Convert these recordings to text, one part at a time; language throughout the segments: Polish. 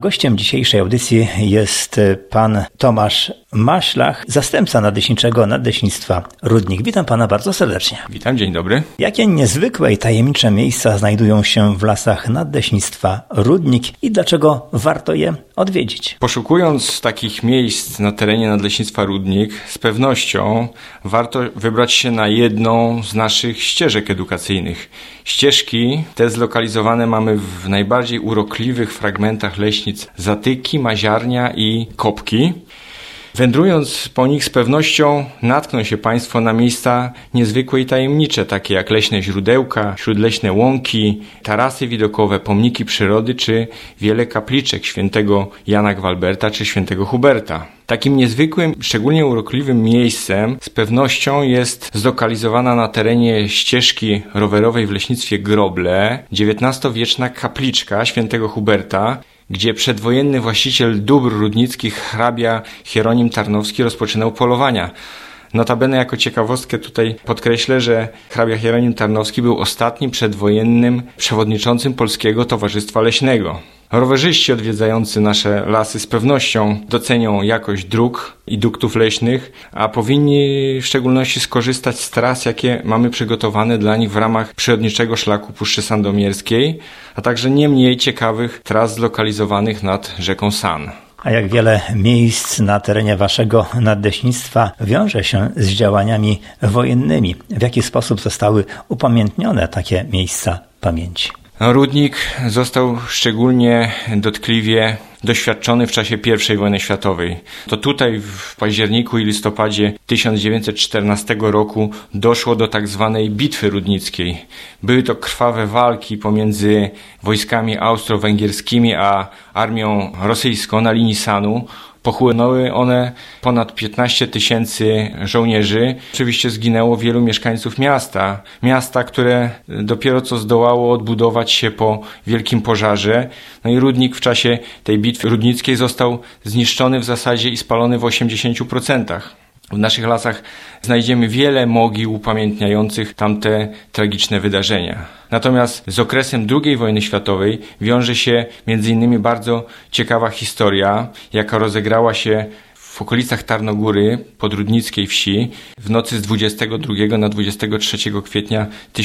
Gościem dzisiejszej audycji jest pan Tomasz Maślach, zastępca nadleśniczego Nadleśnictwa Rudnik. Witam pana bardzo serdecznie. Witam, dzień dobry. Jakie niezwykłe i tajemnicze miejsca znajdują się w lasach Nadleśnictwa Rudnik i dlaczego warto je odwiedzić? Poszukując takich miejsc na terenie Nadleśnictwa Rudnik, z pewnością warto wybrać się na jedną z naszych ścieżek edukacyjnych. Ścieżki te zlokalizowane mamy w najbardziej urokliwych fragmentach leśnic Zatyki, Maziarnia i Kopki. Wędrując po nich z pewnością natkną się Państwo na miejsca niezwykłe i tajemnicze, takie jak leśne źródełka, śródleśne łąki, tarasy widokowe, pomniki przyrody czy wiele kapliczek świętego Jana Gwalberta czy świętego Huberta. Takim niezwykłym, szczególnie urokliwym miejscem z pewnością jest zlokalizowana na terenie ścieżki rowerowej w leśnictwie Groble XIX-wieczna kapliczka świętego Huberta, gdzie przedwojenny właściciel dóbr rudnickich hrabia Hieronim Tarnowski rozpoczynał polowania. Notabene jako ciekawostkę tutaj podkreślę, że hrabia Hieronim Tarnowski był ostatnim przedwojennym przewodniczącym Polskiego Towarzystwa Leśnego. Rowerzyści odwiedzający nasze lasy z pewnością docenią jakość dróg i duktów leśnych, a powinni w szczególności skorzystać z tras, jakie mamy przygotowane dla nich w ramach przyrodniczego szlaku Puszczy Sandomierskiej, a także nie mniej ciekawych tras zlokalizowanych nad rzeką San. A jak wiele miejsc na terenie waszego nadleśnictwa wiąże się z działaniami wojennymi? W jaki sposób zostały upamiętnione takie miejsca pamięci? Rudnik został szczególnie dotkliwie doświadczony w czasie I wojny światowej. To tutaj w październiku i listopadzie 1914 roku doszło do tak zwanej Bitwy Rudnickiej. Były to krwawe walki pomiędzy wojskami austro-węgierskimi a armią rosyjską na linii Sanu. Pochłonęły one ponad 15 tysięcy żołnierzy. Oczywiście zginęło wielu mieszkańców miasta. Miasta, które dopiero co zdołało odbudować się po wielkim pożarze. No i Rudnik w czasie tej bitwy rudnickiej został zniszczony w zasadzie i spalony w 80%. W naszych lasach znajdziemy wiele mogił upamiętniających tamte tragiczne wydarzenia. Natomiast z okresem II wojny światowej wiąże się m.in. bardzo ciekawa historia, jaka rozegrała się w okolicach Tarnogóry, podrudnickiej wsi, w nocy z 22 na 23 kwietnia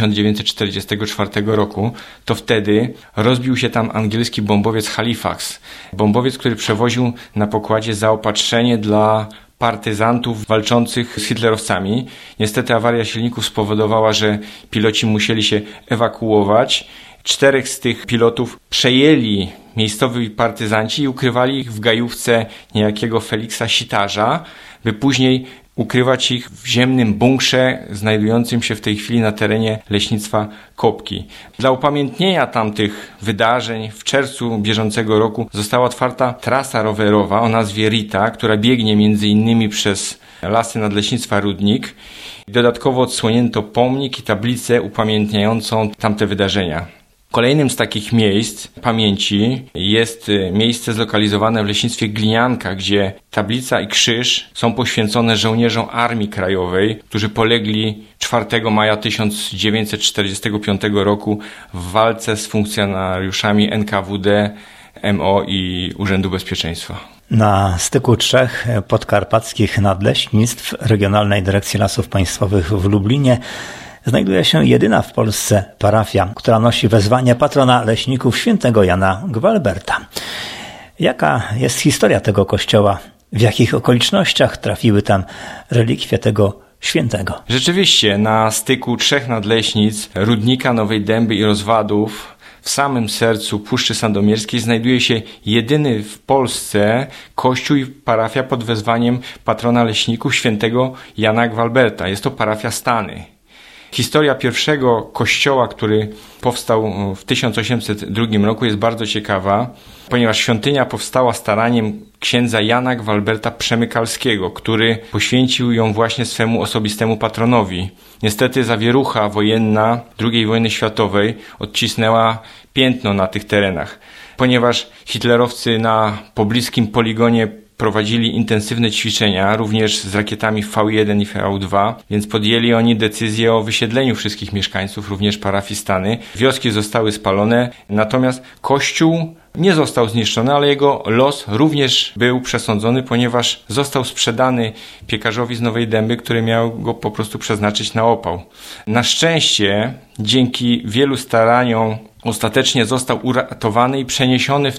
1944 roku. To wtedy rozbił się tam angielski bombowiec Halifax. Bombowiec, który przewoził na pokładzie zaopatrzenie dla partyzantów walczących z hitlerowcami. Niestety awaria silników spowodowała, że piloci musieli się ewakuować. 4 z tych pilotów przejęli miejscowi partyzanci i ukrywali ich w gajówce niejakiego Feliksa Sitarza, by później ukrywać ich w ziemnym bunkrze znajdującym się w tej chwili na terenie leśnictwa Kopki. Dla upamiętnienia tamtych wydarzeń w czerwcu bieżącego roku została otwarta trasa rowerowa o nazwie Rita, która biegnie m.in. przez lasy Nadleśnictwa Rudnik. Dodatkowo odsłonięto pomnik i tablicę upamiętniającą tamte wydarzenia. Kolejnym z takich miejsc pamięci jest miejsce zlokalizowane w leśnictwie Glinianka, gdzie tablica i krzyż są poświęcone żołnierzom Armii Krajowej, którzy polegli 4 maja 1945 roku w walce z funkcjonariuszami NKWD, MO i Urzędu Bezpieczeństwa. Na styku 3 podkarpackich nadleśnictw Regionalnej Dyrekcji Lasów Państwowych w Lublinie znajduje się jedyna w Polsce parafia, która nosi wezwanie patrona leśników świętego Jana Gwalberta. Jaka jest historia tego kościoła? W jakich okolicznościach trafiły tam relikwie tego świętego? Rzeczywiście, na styku 3 nadleśnic Rudnika, Nowej Dęby i Rozwadów w samym sercu Puszczy Sandomierskiej znajduje się jedyny w Polsce kościół i parafia pod wezwaniem patrona leśników świętego Jana Gwalberta. Jest to parafia Stany. Historia pierwszego kościoła, który powstał w 1802 roku, jest bardzo ciekawa, ponieważ świątynia powstała staraniem księdza Jana Gwalberta Przemykalskiego, który poświęcił ją właśnie swemu osobistemu patronowi. Niestety zawierucha wojenna II wojny światowej odcisnęła piętno na tych terenach, ponieważ hitlerowcy na pobliskim poligonie prowadzili intensywne ćwiczenia, również z rakietami V1 i V2, więc podjęli oni decyzję o wysiedleniu wszystkich mieszkańców, również parafii Stany. Wioski zostały spalone, natomiast kościół nie został zniszczony, ale jego los również był przesądzony, ponieważ został sprzedany piekarzowi z Nowej Dęby, który miał go po prostu przeznaczyć na opał. Na szczęście, dzięki wielu staraniom, ostatecznie został uratowany i przeniesiony w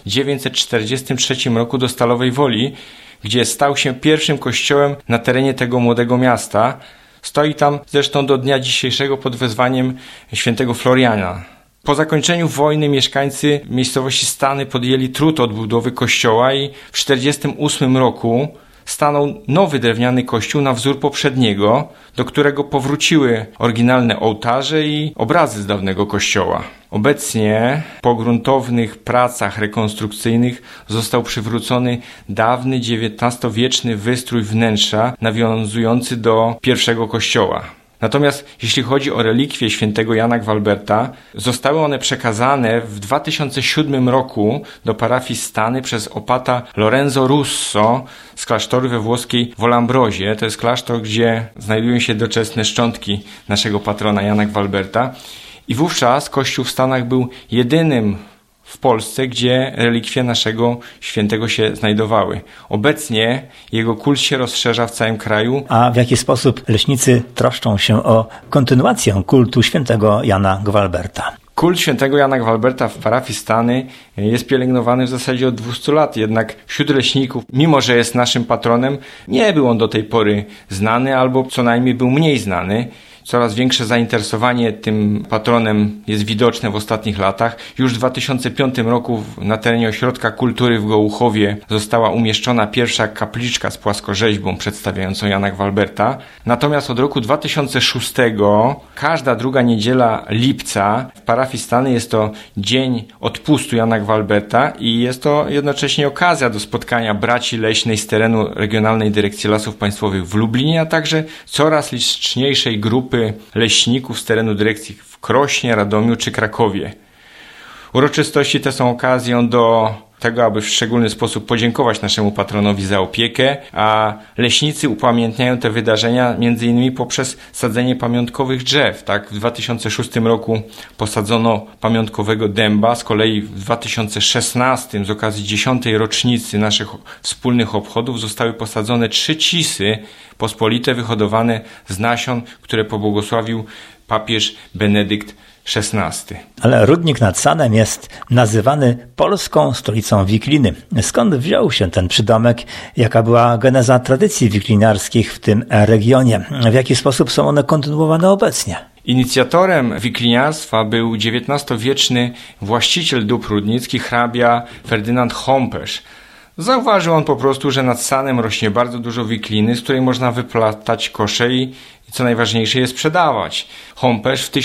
1943 roku do Stalowej Woli, gdzie stał się pierwszym kościołem na terenie tego młodego miasta. Stoi tam zresztą do dnia dzisiejszego pod wezwaniem świętego Floriana. Po zakończeniu wojny mieszkańcy miejscowości Stany podjęli trud odbudowy kościoła i w 1948 roku stanął nowy drewniany kościół na wzór poprzedniego, do którego powróciły oryginalne ołtarze i obrazy z dawnego kościoła. Obecnie po gruntownych pracach rekonstrukcyjnych został przywrócony dawny XIX-wieczny wystrój wnętrza nawiązujący do pierwszego kościoła. Natomiast jeśli chodzi o relikwie świętego Jana Gwalberta, zostały one przekazane w 2007 roku do parafii Stany przez opata Lorenzo Russo z klasztoru we włoskiej Volambrosie. To jest klasztor, gdzie znajdują się doczesne szczątki naszego patrona Jana Gwalberta. I wówczas kościół w Stanach był jedynym w Polsce, gdzie relikwie naszego świętego się znajdowały. Obecnie jego kult się rozszerza w całym kraju. A w jaki sposób leśnicy troszczą się o kontynuację kultu świętego Jana Gwalberta? Kult świętego Jana Gwalberta w parafii Stany jest pielęgnowany w zasadzie od 200 lat, jednak wśród leśników, mimo że jest naszym patronem, nie był on do tej pory znany albo co najmniej był mniej znany. Coraz większe zainteresowanie tym patronem jest widoczne w ostatnich latach. Już w 2005 roku na terenie Ośrodka Kultury w Gołuchowie została umieszczona pierwsza kapliczka z płaskorzeźbą przedstawiającą Jana Gwalberta. Natomiast od roku 2006 każda druga niedziela lipca w parafii Stany jest to dzień odpustu Jana Gwalberta i jest to jednocześnie okazja do spotkania braci leśnej z terenu Regionalnej Dyrekcji Lasów Państwowych w Lublinie, a także coraz liczniejszej grupy leśników z terenu dyrekcji w Krośnie, Radomiu czy Krakowie. Uroczystości te są okazją do tego, aby w szczególny sposób podziękować naszemu patronowi za opiekę, a leśnicy upamiętniają te wydarzenia m.in. poprzez sadzenie pamiątkowych drzew. Tak, w 2006 roku posadzono pamiątkowego dęba, z kolei w 2016 z okazji 10. rocznicy naszych wspólnych obchodów zostały posadzone 3 cisy pospolite wyhodowane z nasion, które pobłogosławił papież Benedykt XVI. Ale Rudnik nad Sanem jest nazywany polską stolicą wikliny. Skąd wziął się ten przydomek? Jaka była geneza tradycji wikliniarskich w tym regionie? W jaki sposób są one kontynuowane obecnie? Inicjatorem wikliniarstwa był XIX-wieczny właściciel dóbr rudnickich hrabia Ferdynand Homperz. Zauważył on po prostu, że nad Sanem rośnie bardzo dużo wikliny, z której można wyplatać kosze i co najważniejsze je sprzedawać. Homperz w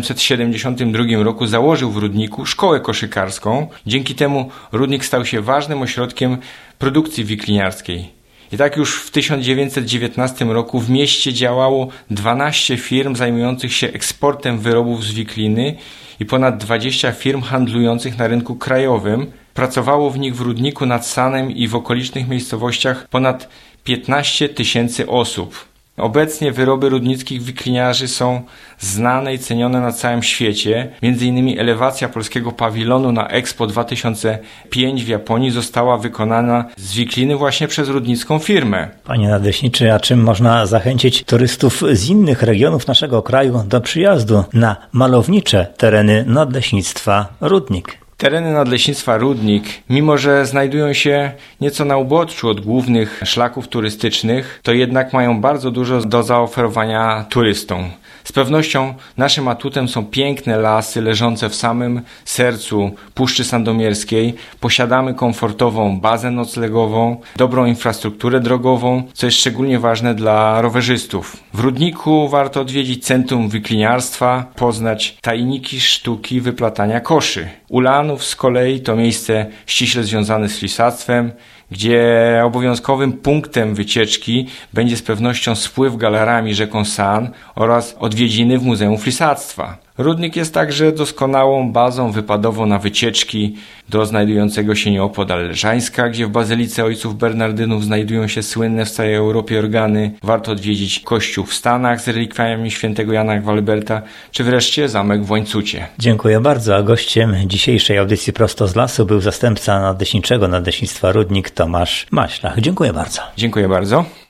1872 roku założył w Rudniku szkołę koszykarską. Dzięki temu Rudnik stał się ważnym ośrodkiem produkcji wikliniarskiej. I tak już w 1919 roku w mieście działało 12 firm zajmujących się eksportem wyrobów z wikliny i ponad 20 firm handlujących na rynku krajowym. Pracowało w nich w Rudniku nad Sanem i w okolicznych miejscowościach ponad 15 000 osób. Obecnie wyroby rudnickich wikliniarzy są znane i cenione na całym świecie. Między innymi elewacja polskiego pawilonu na Expo 2005 w Japonii została wykonana z wikliny właśnie przez rudnicką firmę. Panie nadleśniczy, a czym można zachęcić turystów z innych regionów naszego kraju do przyjazdu na malownicze tereny nadleśnictwa Rudnik? Tereny nadleśnictwa Rudnik, mimo że znajdują się nieco na uboczu od głównych szlaków turystycznych, to jednak mają bardzo dużo do zaoferowania turystom. Z pewnością naszym atutem są piękne lasy leżące w samym sercu Puszczy Sandomierskiej. Posiadamy komfortową bazę noclegową, dobrą infrastrukturę drogową, co jest szczególnie ważne dla rowerzystów. W Rudniku warto odwiedzić Centrum Wikliniarstwa, poznać tajniki sztuki wyplatania koszy. Ulanów z kolei to miejsce ściśle związane z flisactwem, gdzie obowiązkowym punktem wycieczki będzie z pewnością spływ galerami rzeką San oraz odwiedziny w Muzeum Flisactwa. Rudnik jest także doskonałą bazą wypadową na wycieczki do znajdującego się nieopodal Leżańska, gdzie w Bazylice Ojców Bernardynów znajdują się słynne w całej Europie organy. Warto odwiedzić kościół w Stanach z relikwiami świętego Jana Gwalberta, czy wreszcie zamek w Łańcucie. Dziękuję bardzo, a gościem dzisiejszej audycji Prosto z Lasu był zastępca nadleśniczego Nadleśnictwa Rudnik Tomasz Maślach. Dziękuję bardzo. Dziękuję bardzo.